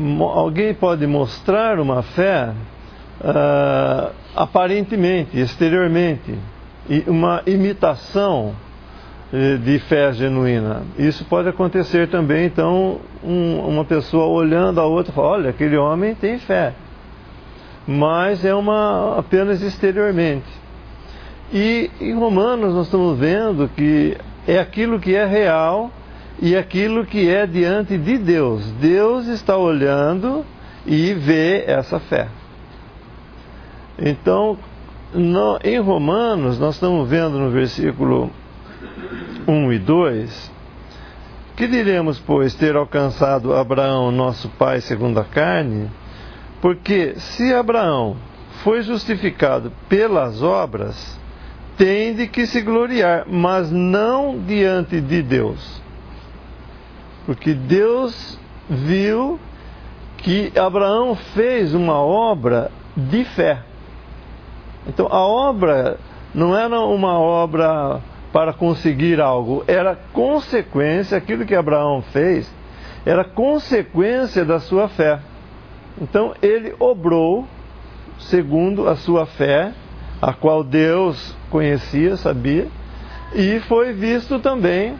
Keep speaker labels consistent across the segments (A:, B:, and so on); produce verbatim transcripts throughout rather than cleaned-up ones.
A: alguém pode mostrar uma fé uh, aparentemente, exteriormente, e uma imitação de fé genuína. Isso pode acontecer também, então, um, uma pessoa olhando a outra e fala, olha, aquele homem tem fé, mas é uma apenas exteriormente. E em Romanos nós estamos vendo que é aquilo que é real e aquilo que é diante de Deus. Deus está olhando e vê essa fé. Então, no, em Romanos, nós estamos vendo no versículo um e dois, que diremos, pois, ter alcançado Abraão, nosso pai segundo a carne? Porque se Abraão foi justificado pelas obras, tem de que se gloriar, mas não diante de Deus. Porque Deus viu que Abraão fez uma obra de fé. Então a obra não era uma obra para conseguir algo, era consequência, aquilo que Abraão fez, era consequência da sua fé. Então ele obrou segundo a sua fé, a qual Deus conhecia, sabia, e foi visto também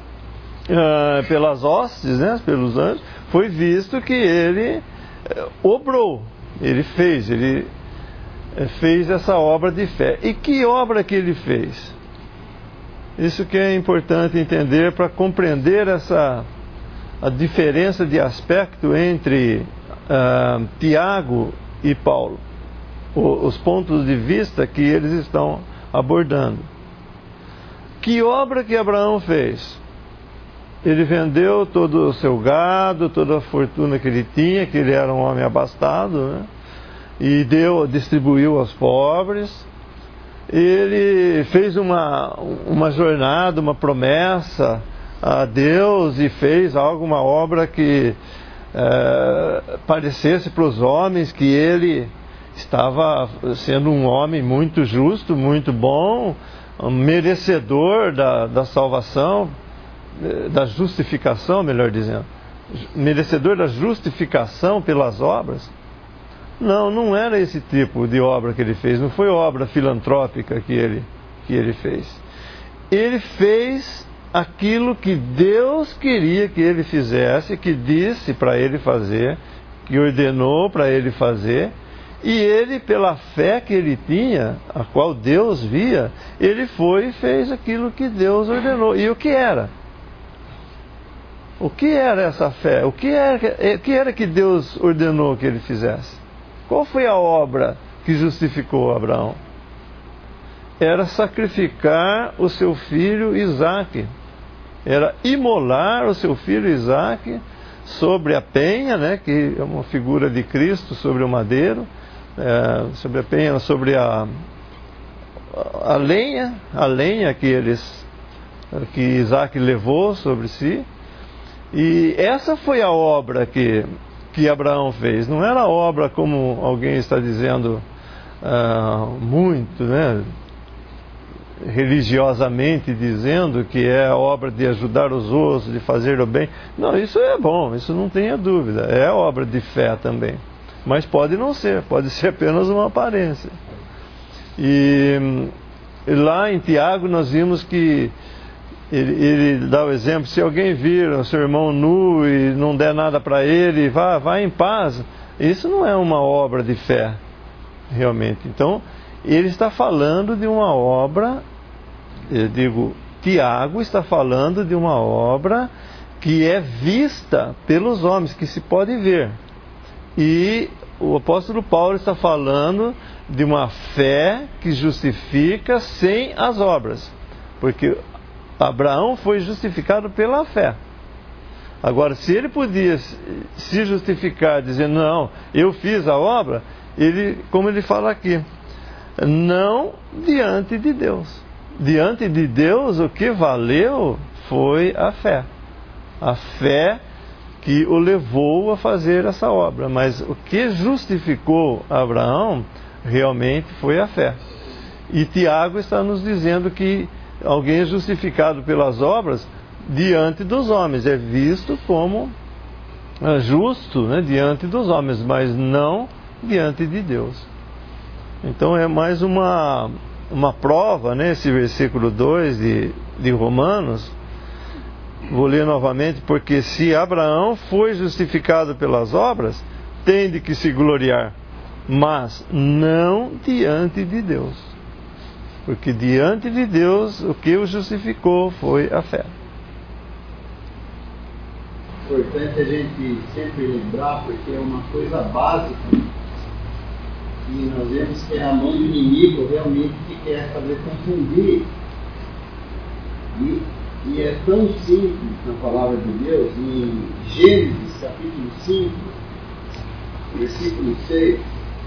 A: uh, pelas hostes, né, pelos anjos, foi visto que ele uh, obrou, ele fez, ele uh, fez essa obra de fé. E que obra que ele fez? Isso que é importante entender para compreender essa a diferença de aspecto entre uh, Tiago e Paulo, o, os pontos de vista que eles estão abordando. Que obra que Abraão fez? Ele vendeu todo o seu gado, toda a fortuna que ele tinha, que ele era um homem abastado, né? E deu, distribuiu aos pobres. Ele fez uma, uma jornada, uma promessa a Deus e fez alguma obra que é, parecesse para os homens que ele estava sendo um homem muito justo, muito bom, um merecedor da, da salvação, da justificação, melhor dizendo, merecedor da justificação pelas obras. Não, não era esse tipo de obra que ele fez, não foi obra filantrópica que ele, que ele fez. Ele fez aquilo que Deus queria que ele fizesse, que disse para ele fazer, que ordenou para ele fazer, e ele, pela fé que ele tinha, a qual Deus via, ele foi e fez aquilo que Deus ordenou. E o que era? O que era essa fé? O que era, o que era que Deus ordenou que ele fizesse? Qual foi a obra que justificou Abraão? Era sacrificar o seu filho Isaque. Era imolar o seu filho Isaque sobre a penha, né, que é uma figura de Cristo sobre o madeiro, é, sobre a penha, sobre a, a lenha, a lenha que eles, que Isaque levou sobre si. E essa foi a obra que que Abraão fez. Não era obra como alguém está dizendo uh, muito, né, religiosamente dizendo que é a obra de ajudar os outros, de fazer o bem. Não, isso é bom, isso não tenha dúvida, é obra de fé também, mas pode não ser, pode ser apenas uma aparência. E, e lá em Tiago nós vimos que Ele, ele dá o exemplo, se alguém vir o seu irmão nu e não der nada para ele, vá, vá em paz. Isso não é uma obra de fé, realmente. Então, ele está falando de uma obra, eu digo, Tiago está falando de uma obra que é vista pelos homens, que se pode ver. E o apóstolo Paulo está falando de uma fé que justifica sem as obras, porque Abraão foi justificado pela fé. Agora, se ele podia se justificar dizendo, não, eu fiz a obra, ele, como ele fala aqui, não diante de Deus. Diante de Deus, o que valeu foi a fé. A fé que o levou a fazer essa obra. Mas o que justificou Abraão realmente foi a fé. E Tiago está nos dizendo que alguém é justificado pelas obras diante dos homens, é visto como justo, né, diante dos homens, mas não diante de Deus. Então é mais uma, uma prova, né, esse versículo dois de, de Romanos. Vou ler novamente: porque se Abraão foi justificado pelas obras, tem de que se gloriar, mas não diante de Deus. Porque diante de Deus o que o justificou foi a fé.
B: É importante a gente sempre lembrar, porque é uma coisa básica, e nós vemos que é a mão do inimigo realmente que quer fazer confundir. E, e é tão simples na palavra de Deus, em Gênesis capítulo cinco, versículo seis.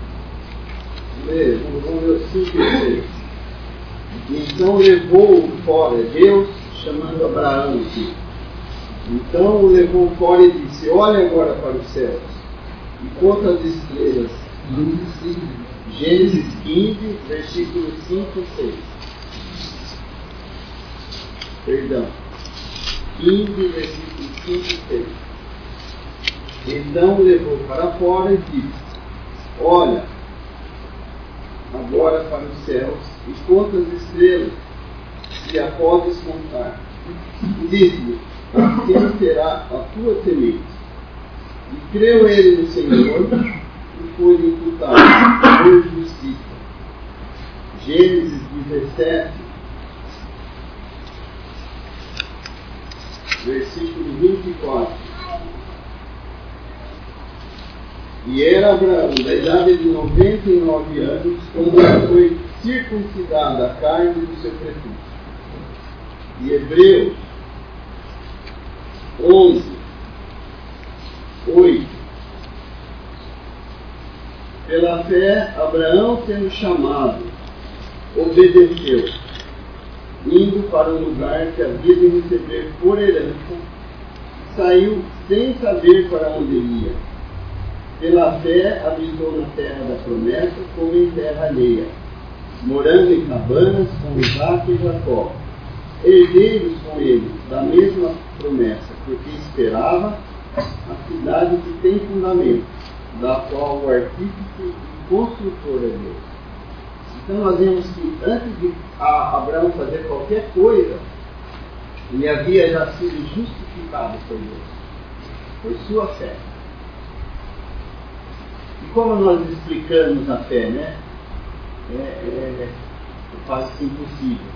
B: Vamos ver o cinco e seis. Então levou-o fora, Deus chamando Abraão aqui. Então o levou fora e disse: olha agora para os céus e conta as estrelas. Gênesis quinze, versículos cinco e seis. Perdão. quinze, versículos cinco e seis. Então o levou para fora e disse: olha agora para os céus e conta as estrelas, se a podes contar. E disse-lhe: assim será a tua semente. E creu ele no Senhor e foi-lhe imputado por justiça. Gênesis dezessete, versículo vinte e quatro. E era Abraão da idade de noventa e nove anos quando foi circuncidada a carne do seu prefixo. E Hebreus onze, oito. Pela fé, Abraão, sendo chamado, obedeceu, indo para um lugar que havia de receber por herança, saiu sem saber para onde ia. Pela fé, habitou na terra da promessa, como em terra alheia, morando em cabanas com Isaac e Jacó, herdeiros com ele da mesma promessa, porque esperava a cidade que tem fundamento, da qual o artífice e construtor é Deus. Então nós vemos que antes de Abraão fazer qualquer coisa, ele havia já sido justificado por Deus, por sua fé. E como nós explicamos a fé, né? É, é, é quase que impossível.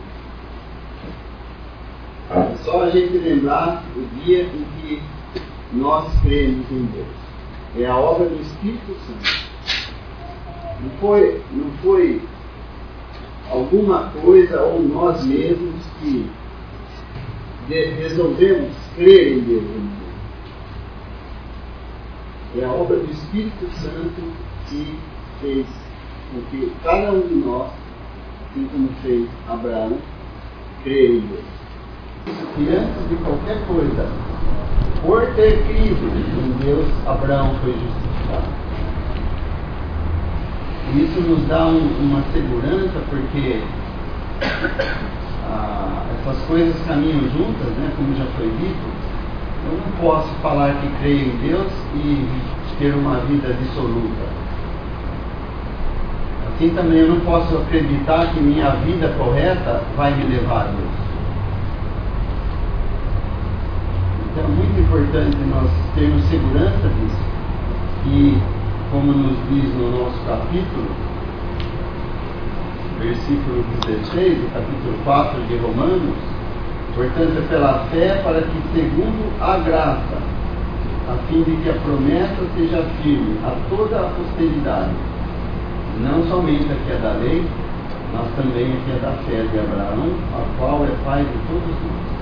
B: É só a gente lembrar o dia em que nós cremos em Deus. É a obra do Espírito Santo. Não foi, não foi alguma coisa ou nós mesmos que resolvemos crer em Deus. É a obra do Espírito Santo que fez com que cada um de nós, assim como fez Abraão, crer em Deus. E antes de qualquer coisa, por ter crido em Deus, Abraão foi justificado. E isso nos dá um, uma segurança, porque ah, essas coisas caminham juntas, né, como já foi dito. Eu não posso falar que creio em Deus e ter uma vida dissoluta. Assim também eu não posso acreditar que minha vida correta vai me levar a Deus. Então é muito importante nós termos segurança disso. E, como nos diz no nosso capítulo, versículo dezesseis, do capítulo quatro de Romanos, portanto é pela fé para que, segundo a graça, a fim de que a promessa seja firme a toda a posteridade, não somente a que é da lei, mas também a que é da fé de Abraão, a qual é pai de todos nós.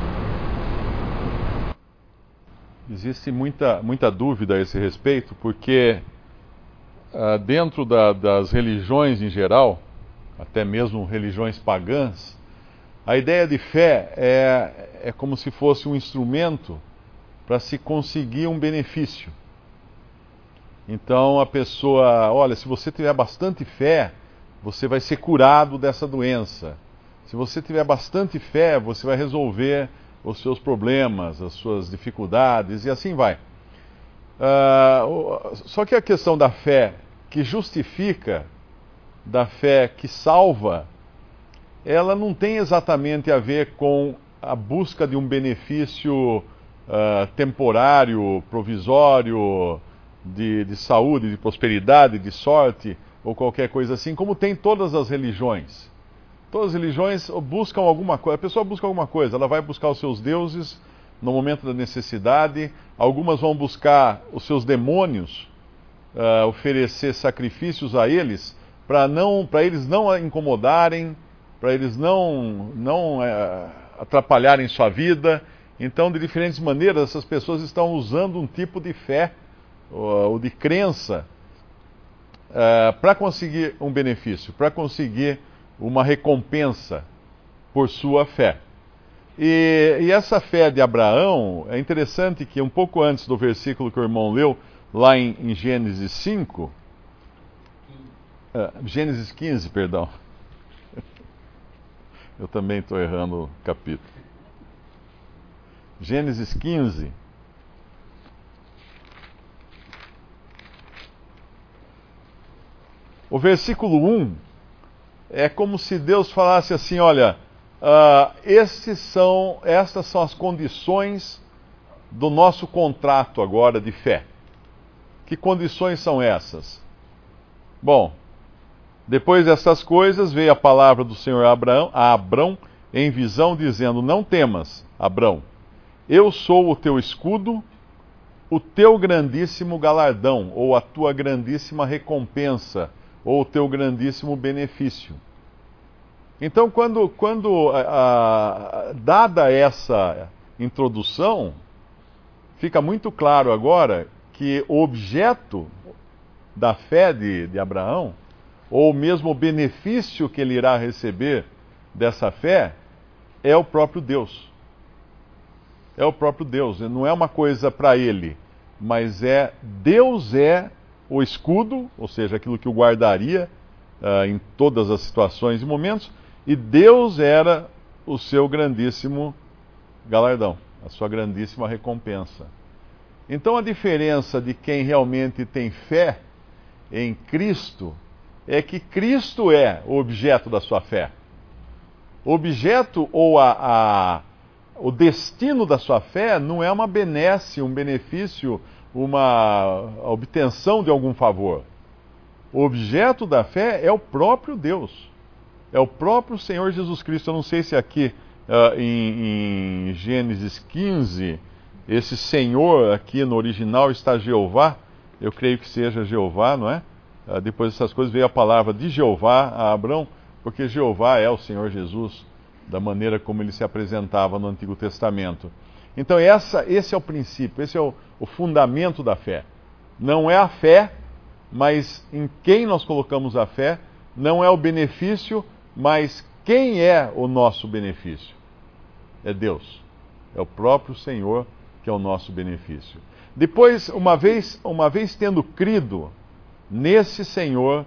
C: Existe muita, muita dúvida a esse respeito, porque ah, dentro da, das religiões em geral, até mesmo religiões pagãs, a ideia de fé é, é como se fosse um instrumento para se conseguir um benefício. Então a pessoa, olha, se você tiver bastante fé, você vai ser curado dessa doença. Se você tiver bastante fé, você vai resolver os seus problemas, as suas dificuldades, e assim vai. Uh, só que a questão da fé que justifica, da fé que salva, ela não tem exatamente a ver com a busca de um benefício uh, temporário, provisório, de, de saúde, de prosperidade, de sorte, ou qualquer coisa assim, como tem todas as religiões. Todas as religiões buscam alguma coisa, a pessoa busca alguma coisa, ela vai buscar os seus deuses no momento da necessidade, algumas vão buscar os seus demônios, uh, oferecer sacrifícios a eles, para não, para eles não incomodarem, para eles não, não uh, atrapalharem sua vida. Então, de diferentes maneiras, essas pessoas estão usando um tipo de fé, ou de crença, uh, para conseguir um benefício, para conseguir uma recompensa por sua fé. E, e essa fé de Abraão, é interessante que um pouco antes do versículo que o irmão leu, lá em, em Gênesis cinco, uh, Gênesis quinze, perdão. Eu também estou errando o capítulo. Gênesis quinze. O versículo um é como se Deus falasse assim, olha, uh, esses são, estas são as condições do nosso contrato agora de fé. Que condições são essas? Bom, depois dessas coisas veio a palavra do Senhor a Abraão, a Abrão em visão, dizendo, não temas, Abrão, eu sou o teu escudo, o teu grandíssimo galardão, ou a tua grandíssima recompensa, ou o teu grandíssimo benefício. Então, quando, quando a, a, dada essa introdução, fica muito claro agora que o objeto da fé de, de Abraão, ou mesmo o benefício que ele irá receber dessa fé, é o próprio Deus. É o próprio Deus, não é uma coisa para ele, mas é Deus é o escudo, ou seja, aquilo que o guardaria uh, em todas as situações e momentos, e Deus era o seu grandíssimo galardão, a sua grandíssima recompensa. Então a diferença de quem realmente tem fé em Cristo é que Cristo é o objeto da sua fé. O objeto ou a, a, o destino da sua fé não é uma benesse, um benefício, uma obtenção de algum favor. O objeto da fé é o próprio Deus. É o próprio Senhor Jesus Cristo. Eu não sei se aqui uh, em, em Gênesis quinze, esse Senhor aqui no original está Jeová. Eu creio que seja Jeová, não é? Uh, depois dessas coisas veio a palavra de Jeová a Abrão, porque Jeová é o Senhor Jesus, da maneira como ele se apresentava no Antigo Testamento. Então essa, esse é o princípio, esse é o, o fundamento da fé. Não é a fé, mas em quem nós colocamos a fé. Não é o benefício, mas quem é o nosso benefício? É Deus. É o próprio Senhor que é o nosso benefício. Depois, uma vez, uma vez tendo crido nesse Senhor,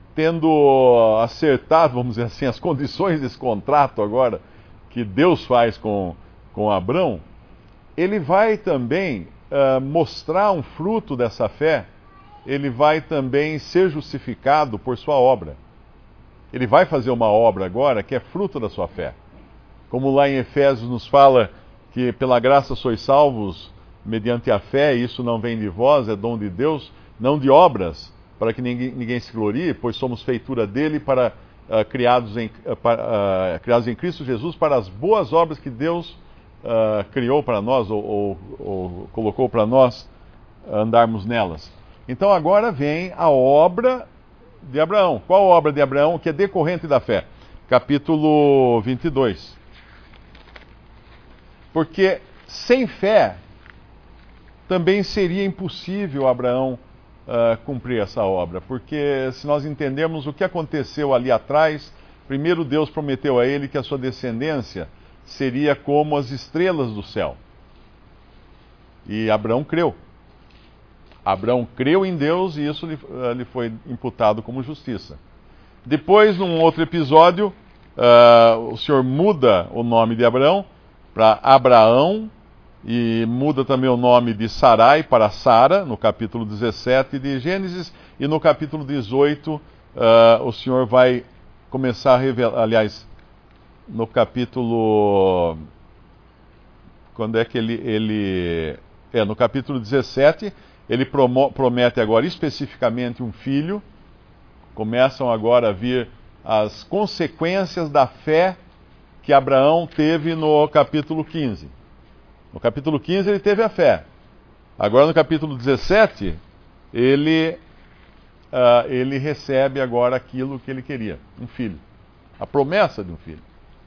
C: tendo acertado, vamos dizer assim, as condições desse contrato agora que Deus faz com, com Abrão, ele vai também uh, mostrar um fruto dessa fé, ele vai também ser justificado por sua obra. Ele vai fazer uma obra agora que é fruto da sua fé. Como lá em Efésios nos fala que pela graça sois salvos mediante a fé, e isso não vem de vós, é dom de Deus, não de obras, para que ninguém, ninguém se glorie, pois somos feitura dele, para, uh, criados, em, uh, para, uh, criados em Cristo Jesus para as boas obras que Deus uh, criou para nós, ou, ou, ou colocou para nós andarmos nelas. Então agora vem a obra de Abraão. Qual a obra de Abraão que é decorrente da fé? Capítulo vinte e dois. Porque sem fé também seria impossível Abraão uh, cumprir essa obra. Porque se nós entendermos o que aconteceu ali atrás, primeiro Deus prometeu a ele que a sua descendência seria como as estrelas do céu. E Abraão creu. Abraão creu em Deus e isso lhe, uh, lhe foi imputado como justiça. Depois, num outro episódio, uh, o Senhor muda o nome de Abraão para Abraão, e muda também o nome de Sarai para Sara, no capítulo dezessete de Gênesis, e no capítulo dezoito uh, o Senhor vai começar a revelar, aliás, no capítulo... Quando é que ele... ele é, no capítulo dezessete, ele promo, promete agora especificamente um filho. Começam agora a vir as consequências da fé que Abraão teve no capítulo quinze. No capítulo quinze ele teve a fé. Agora no capítulo dezessete, ele, uh, ele recebe agora aquilo que ele queria, um filho. A promessa de um filho.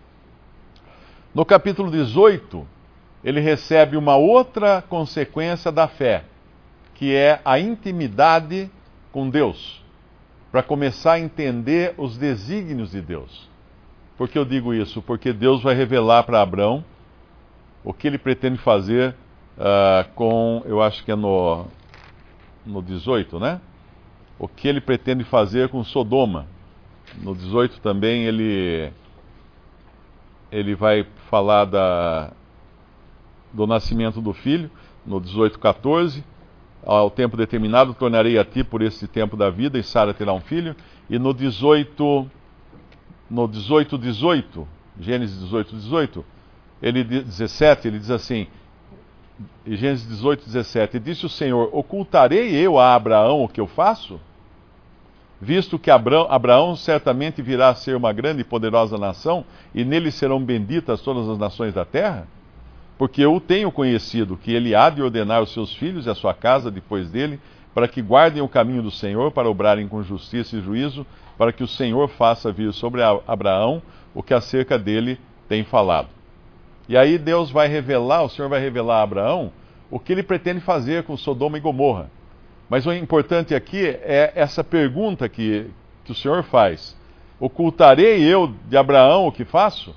C: No capítulo dezoito, ele recebe uma outra consequência da fé, que é a intimidade com Deus, para começar a entender os desígnios de Deus. Por que eu digo isso? Porque Deus vai revelar para Abraão o que ele pretende fazer uh, com, eu acho que é no, no dezoito, né? O que ele pretende fazer com Sodoma. No dezoito também ele, ele vai falar da, do nascimento do filho, no dezoito, quatorze. Ao tempo determinado, tornarei a ti por esse tempo da vida, e Sara terá um filho. E no dezoito, no dezoito, dezoito, Gênesis dezoito, dezoito, ele, dezessete, ele diz assim, em Gênesis dezoito, dezessete, disse o Senhor, ocultarei eu a Abraão o que eu faço? Visto que Abraão, Abraão certamente virá a ser uma grande e poderosa nação, e nele serão benditas todas as nações da terra? Porque eu o tenho conhecido, que ele há de ordenar os seus filhos e a sua casa depois dele, para que guardem o caminho do Senhor, para obrarem com justiça e juízo, para que o Senhor faça vir sobre Abraão o que acerca dele tem falado. E aí Deus vai revelar, o Senhor vai revelar a Abraão o que ele pretende fazer com Sodoma e Gomorra. Mas o importante aqui é essa pergunta que, que o Senhor faz. Ocultarei eu de Abraão o que faço?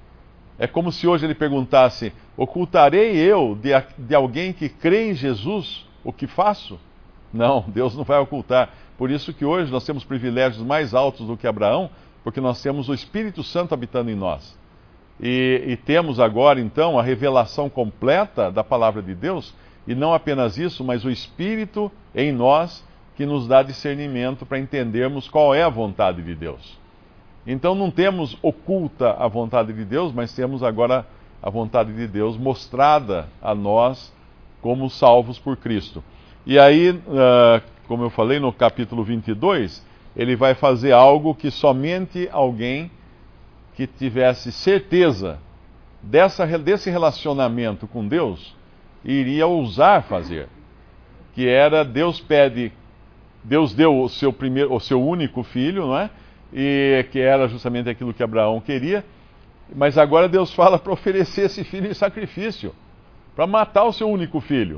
C: É como se hoje ele perguntasse, ocultarei eu de, de alguém que crê em Jesus o que faço? Não, Deus não vai ocultar. Por isso que hoje nós temos privilégios mais altos do que Abraão, porque nós temos o Espírito Santo habitando em nós. E, e temos agora, então, a revelação completa da palavra de Deus, e não apenas isso, mas o Espírito em nós que nos dá discernimento para entendermos qual é a vontade de Deus. Então não temos oculta a vontade de Deus, mas temos agora a vontade de Deus mostrada a nós como salvos por Cristo. E aí, uh, como eu falei no capítulo vinte e dois, ele vai fazer algo que somente alguém que tivesse certeza dessa, desse relacionamento com Deus iria ousar fazer. Que era, Deus pede, Deus deu o seu, primeiro, o seu único filho, não é? E que era justamente aquilo que Abraão queria, mas agora Deus fala para oferecer esse filho em sacrifício, para matar o seu único filho.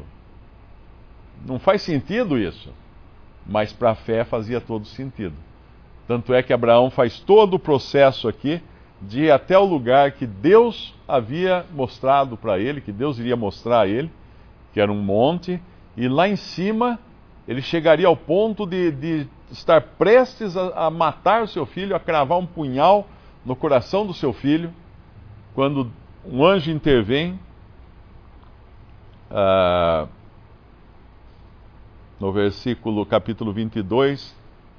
C: Não faz sentido isso, mas para a fé fazia todo sentido. Tanto é que Abraão faz todo o processo aqui de ir até o lugar que Deus havia mostrado para ele, que Deus iria mostrar a ele, que era um monte, e lá em cima ele chegaria ao ponto de, de estar prestes a, a matar o seu filho, a cravar um punhal no coração do seu filho, quando um anjo intervém, uh, no versículo, capítulo vinte e dois,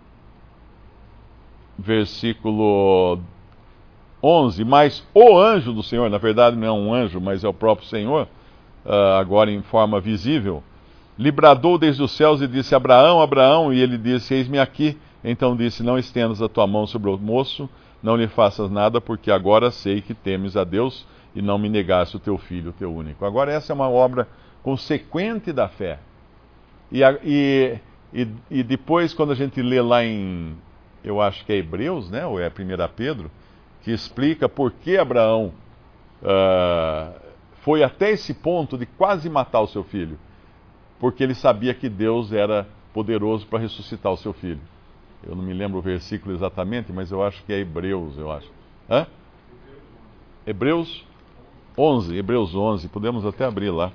C: versículo onze, mas o anjo do Senhor, na verdade não é um anjo, mas é o próprio Senhor, uh, agora em forma visível, lhe bradou desde os céus e disse, Abraão, Abraão, e ele disse, eis-me aqui. Então disse, não estendas a tua mão sobre o moço, não lhe faças nada, porque agora sei que temes a Deus e não me negaste o teu filho, o teu único. Agora essa é uma obra consequente da fé. E, e, e, e depois, quando a gente lê lá em, eu acho que é Hebreus, né, ou é primeira Pedro, que explica por que Abraão uh, foi até esse ponto de quase matar o seu filho. Porque ele sabia que Deus era poderoso para ressuscitar o seu filho. Eu não me lembro o versículo exatamente, mas eu acho que é Hebreus, eu acho. Hã? Hebreus onze, Hebreus onze, podemos até abrir lá.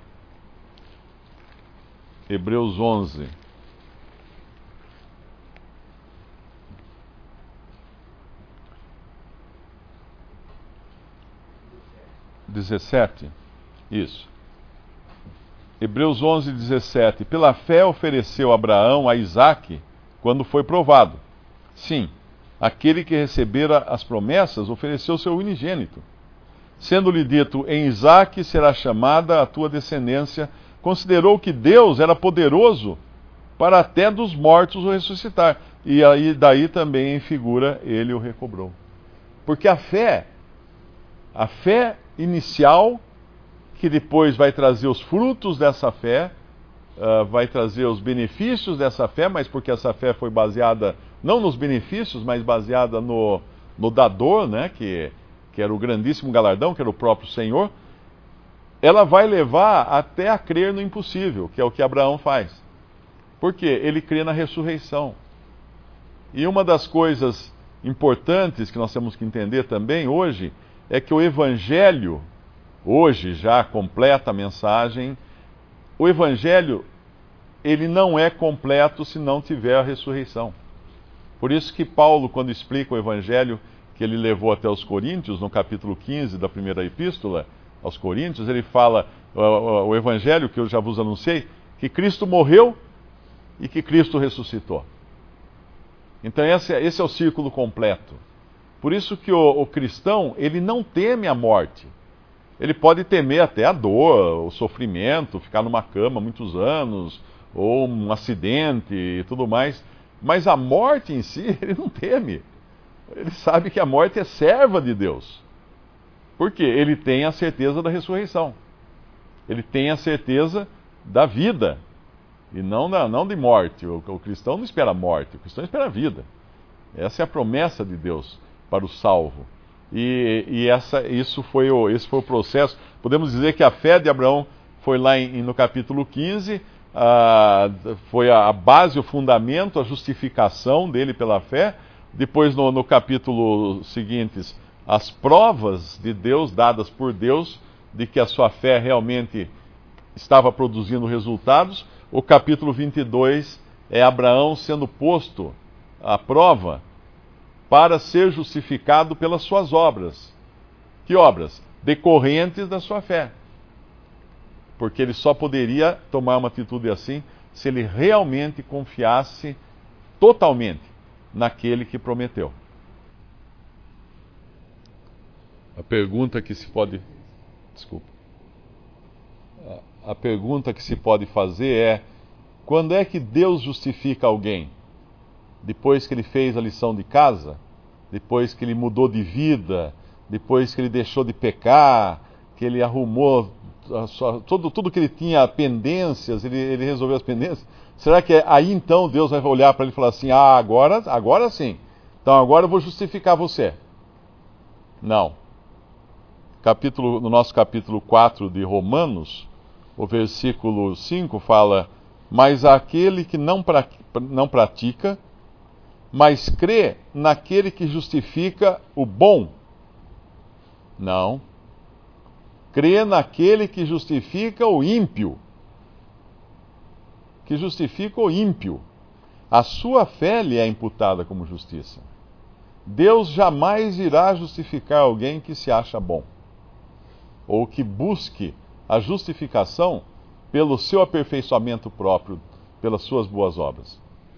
C: Hebreus onze. dezessete. Isso. Hebreus onze, dezessete. Pela fé ofereceu Abraão a Isaque quando foi provado. Sim, aquele que recebera as promessas ofereceu seu unigênito. Sendo-lhe dito, em Isaque será chamada a tua descendência, considerou que Deus era poderoso para até dos mortos o ressuscitar. E aí daí também em figura ele o recobrou. Porque a fé, a fé inicial, que depois vai trazer os frutos dessa fé, uh, vai trazer os benefícios dessa fé, mas porque essa fé foi baseada não nos benefícios, mas baseada no, no dador, né, que, que era o grandíssimo galardão, que era o próprio Senhor, ela vai levar até a crer no impossível, que é o que Abraão faz. Por quê? Ele crê na ressurreição. E uma das coisas importantes que nós temos que entender também hoje é que o Evangelho, hoje já completa a mensagem, o Evangelho, ele não é completo se não tiver a ressurreição. Por isso que Paulo, quando explica o Evangelho que ele levou até os Coríntios, no capítulo quinze da primeira epístola aos Coríntios, ele fala, o, o, o Evangelho que eu já vos anunciei, que Cristo morreu e que Cristo ressuscitou. Então esse, esse é o círculo completo. Por isso que o, o cristão, ele não teme a morte. Ele pode temer até a dor, o sofrimento, ficar numa cama muitos anos, ou um acidente e tudo mais. Mas a morte em si, ele não teme. Ele sabe que a morte é serva de Deus. Por quê? Ele tem a certeza da ressurreição. Ele tem a certeza da vida. E não, da, não de morte. O, o cristão não espera a morte, o cristão espera a vida. Essa é a promessa de Deus para o salvo. E, e essa, isso foi o, esse foi o processo. Podemos dizer que a fé de Abraão foi lá em, no capítulo quinze, a, foi a base, o fundamento, a justificação dele pela fé. Depois, no, no capítulo seguintes, as provas de Deus, dadas por Deus, de que a sua fé realmente estava produzindo resultados. O capítulo vinte e dois é Abraão sendo posto à prova para ser justificado pelas suas obras. Que obras? Decorrentes da sua fé. Porque ele só poderia tomar uma atitude assim se ele realmente confiasse totalmente naquele que prometeu. A pergunta que se pode... Desculpa. A pergunta que se pode fazer é: quando é que Deus justifica alguém? Depois que ele fez a lição de casa? Depois que ele mudou de vida? Depois que ele deixou de pecar? Que ele arrumou a sua, tudo, tudo que ele tinha pendências, ele, ele resolveu as pendências? Será que é, aí então Deus vai olhar para ele e falar assim: ah, agora, agora sim, então agora eu vou justificar você? Não. Capítulo, no nosso capítulo quatro de Romanos, o versículo cinco fala: mas aquele que não, pra, não pratica, mas crê naquele que justifica o bom. Não. Crê naquele que justifica o ímpio. Que justifica o ímpio. A sua fé lhe é imputada como justiça. Deus jamais irá justificar alguém que se acha bom, ou que busque a justificação pelo seu aperfeiçoamento próprio, pelas suas boas obras.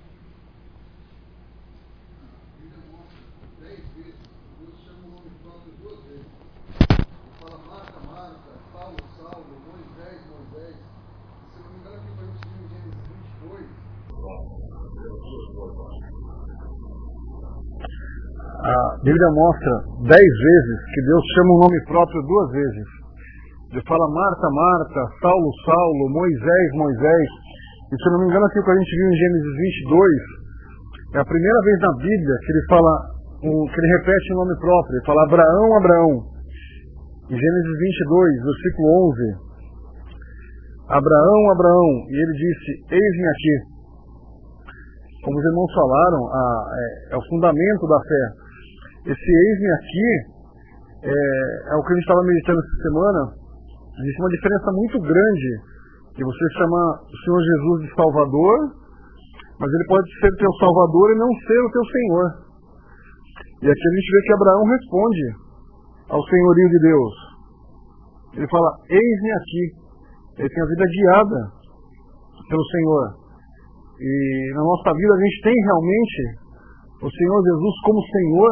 D: A Bíblia mostra dez vezes que Deus chama o nome próprio duas vezes. Ele fala Marta, Marta, Saulo, Saulo, Moisés, Moisés. E se eu não me engano, aquilo que a gente viu em Gênesis vinte e dois, é a primeira vez na Bíblia que ele fala, um, que ele repete o nome próprio. Ele fala Abraão, Abraão. Em Gênesis vinte e dois, versículo onze. Abraão, Abraão. E ele disse: eis-me aqui. Como os irmãos falaram, a, é, é o fundamento da fé. Esse eis-me aqui é, é o que a gente estava meditando essa semana. Existe uma diferença muito grande de você chamar o Senhor Jesus de Salvador, mas ele pode ser teu Salvador e não ser o teu Senhor. E aqui a gente vê que Abraão responde ao senhorio de Deus. Ele fala: eis-me aqui. ele tem a vida guiada pelo Senhor. E na nossa vida a gente tem realmente o Senhor Jesus como Senhor.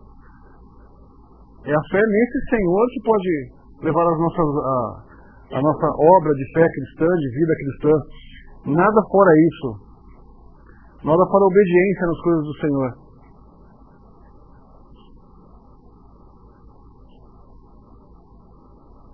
D: É a fé nesse Senhor que pode levar as nossas, a, a nossa obra de fé cristã, de vida cristã. Nada fora isso. Nada fora a obediência nas coisas do Senhor.